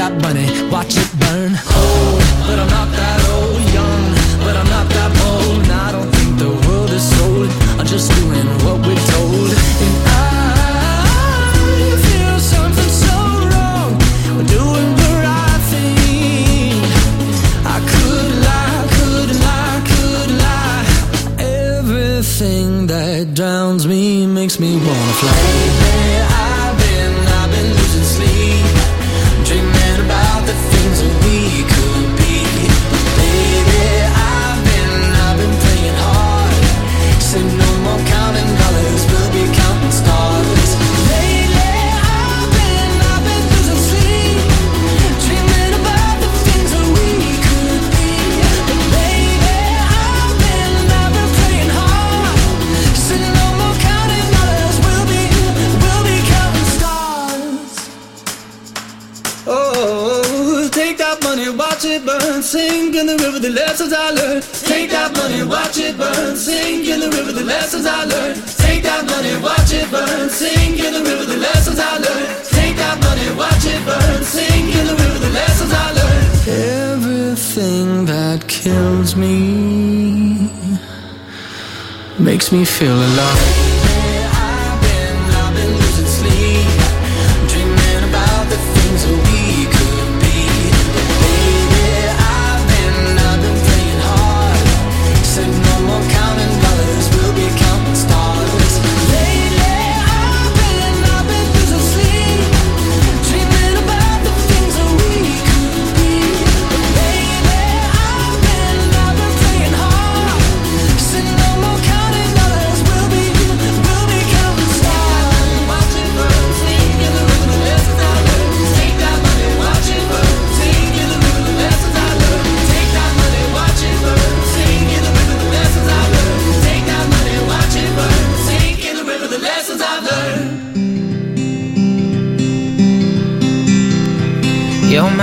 that money, watch it burn. Old, but I'm not that old. Young, but I'm not that bold. And I don't think the world is sold. I'm just doing what we're told. And I feel something so wrong. We're doing the right thing. I could lie, could lie, could lie. Everything that drowns me makes me wanna fly. Lately I've been losing sleep, dreaming about the things that we could be. Baby, I've been playing hard. Said no more counting dollars, we'll be counting stars. Lately I've been losing sleep, dreaming about the things that we could be. But baby, I've been playing hard. Said no more counting dollars, we'll be counting stars. Oh, take that money, watch it burn, sink in the river, the lessons I learned. Take that money, watch it burn, sink in the river, the lessons I learned. Take that money, watch it burn, sink in the river, the lessons I learned. Take that money, watch it burn, sink in the river, the lessons I learned. Everything that kills me makes me feel alive. I've been losing sleep, dreaming about the things that we could be. Baby, I've been playing hard. Said no more counting dollars, we'll be counting stars. Lately, I've been losing sleep, dreaming about the things that we could be. Baby, I've been playing hard. Said no more counting dollars, we'll be counting stars. Watch it burn, sink in the river, the lessons I learned. Take that money, watch it burn, sink in the river, the lessons I learned. Take that money, watch it burn, sink in the river, the lessons I learned. Take that money, watch it burn, sink in the river, the lessons I learned. You're